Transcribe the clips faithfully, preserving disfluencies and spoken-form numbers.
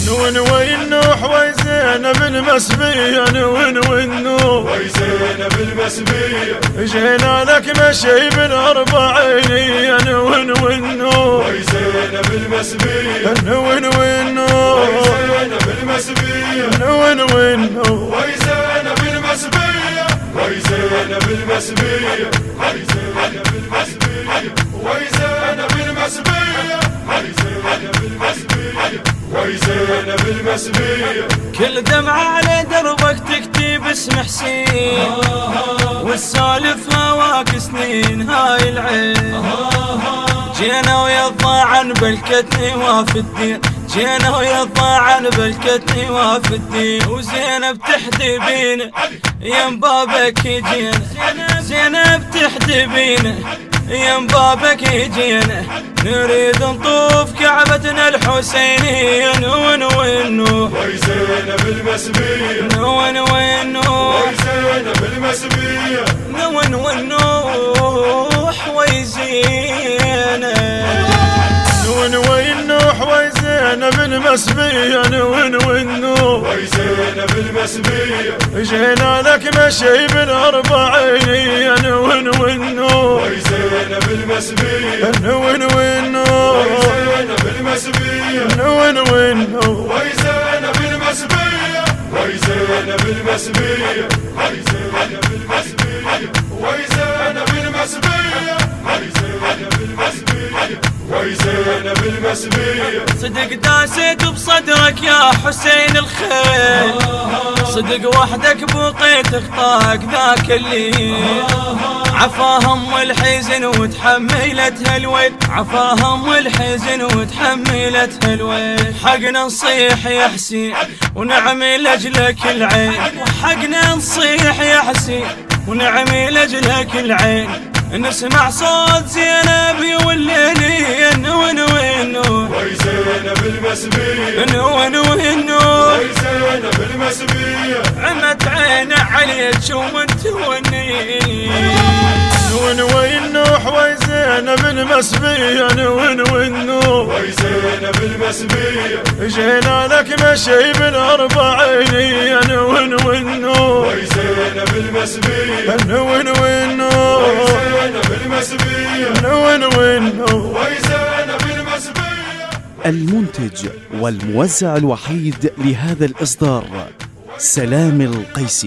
نون والنوح وزينب المسبية نون والنوح وزينب المسبية جينا لك مشي بالأربعينية نون والنوح وزينب المسبية نون والنوح وزينب المسبية نون والنوح وزينب المسبية وزينب المسبية وزينب المسبية وزينب المسبية وزينب المسبية وزينب المسبية كل دمعة على دربك تكتب اسم حسين والسالف هواك سنين هاي العين جينا ويضاعن بالكتني واف الدين جينا ويضاعن بالكتني واف الدين وزينب تحدي بينا يم بابك يجينا زينب تحدي بينا يم بابك يجينا نريد نطوف كعبتنا الحسينية نون والنوح وزينب المسبية نون والنوح وزينب المسبية نون والنوح ويزينب نون والنوح وزينب المسبية نون والنوح وزينب المسبية جينا لك مشي بالأربعينية نون والنوح وزينب المسبية نون والنوح وزينب المسبية نون والنوح وزينب المسبية وزينب المسبية وزينب المسبية وزينب المسبية وزينب المسبية وزينب المسبية صدق داسيت بصدرك يا حسين الخير صدق وحدك بقيت اخطاك ذاك الليل عفا هم الحزن وتحملت هالويل عفا هم الحزن وتحملت هالويل حقنا نصيح يا حسين ونعمل لاجلك العين وحقنا نصيح يا حسين ونعمل لاجلك العين نسمع صوت زينب والليل نون والنوح وزينب المسبية نون والنوح وزينب المسبية عمت عينه عليك وانت وني نون والنوح وزينب المسبية نون والنوح وزينب المسبية جينا لك مشي بالأربعينية نون والنوح وزينب المسبية نون والنوح وزينب المسبية نون والنوح وزينب المسبية. المنتج والموزع الوحيد لهذا الإصدار سلام القيسي.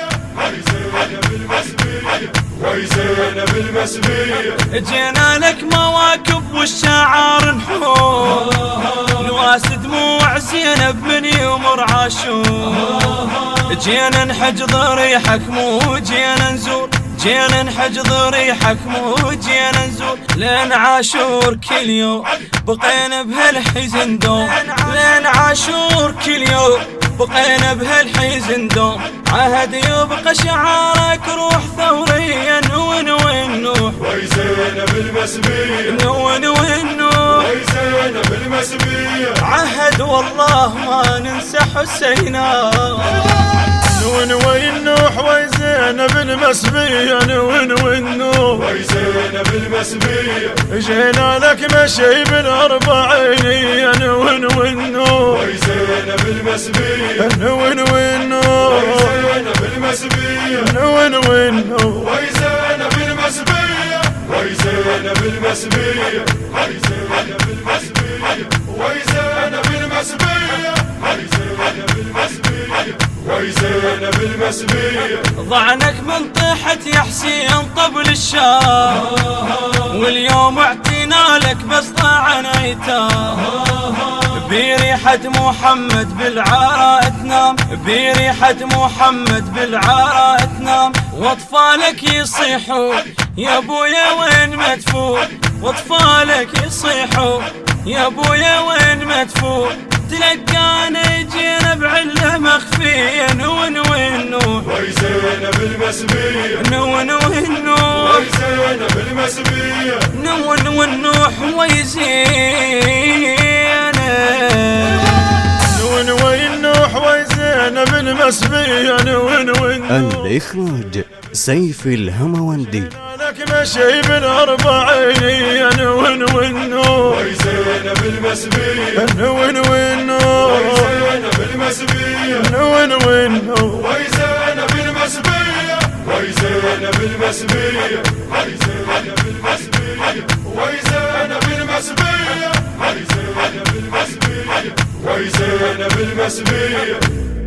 وزينب المسبية جينا لك مواكب والشعار نحوم نواس دموع زينب من يمر عاشور جينا نحج ضريحك مو جينا نزور جينا نحج ضريحك مو جينا نزور لين عاشور كل يوم بقينا بهالحزن دوم لين عاشور كل يوم بقينا بهالحزن دوم عهد يبقى شعارك روح ثورية نون والنوح وزينب المسبية نون والنوح وزينب المسبية عهد والله ما ننسى حسينا نون والنوح وزينب المسبية نون والنوح وزينب المسبية جينا لك مشي بالأربعينية نون والنوح وزينب المسبية نون والنوح وزينب المسبية نون والنوح وزينب المسبية وزينب المسبية وزينب المسبية وزينب المسبية وزينب المسبية وزينب المسبية ضعنك من طيحة يا حسين طبل الشام واليوم اعطينا لك بس ضاعن ايتام بريحة محمد بالعراء تنام بريحة محمد بالعراء تنام واطفالك يصيحوا يا ابويا وين مدفون واطفالك يصيحوا يا ابويا وين مدفون تلقانا جينا بعله مخفية نون والنوح وزينب المسبية نون والنوح وزينب المسبية نون والنوح ويزينب نون والنوح وزينب المسبية نون والنوح الإخراج سيف الهموندي. لك مشي بالأربعينية نون والنوح وزينب المسبية نون والنوح وين وين ويزينب المسبية ويزينب المسبية ويزينب المسبية ويزينب المسبية ويزينب المسبية ويزينب المسبية.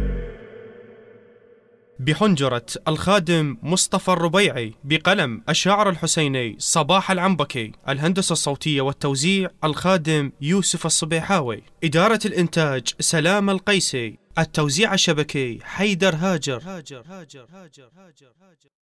بحنجرة الخادم مصطفى الربيعي، بقلم الشاعر الحسيني صباح العنبكي، الهندسة الصوتية والتوزيع الخادم يوسف الصبيحاوي، إدارة الإنتاج سلام القيسي، التوزيع الشبكي حيدر هاجر.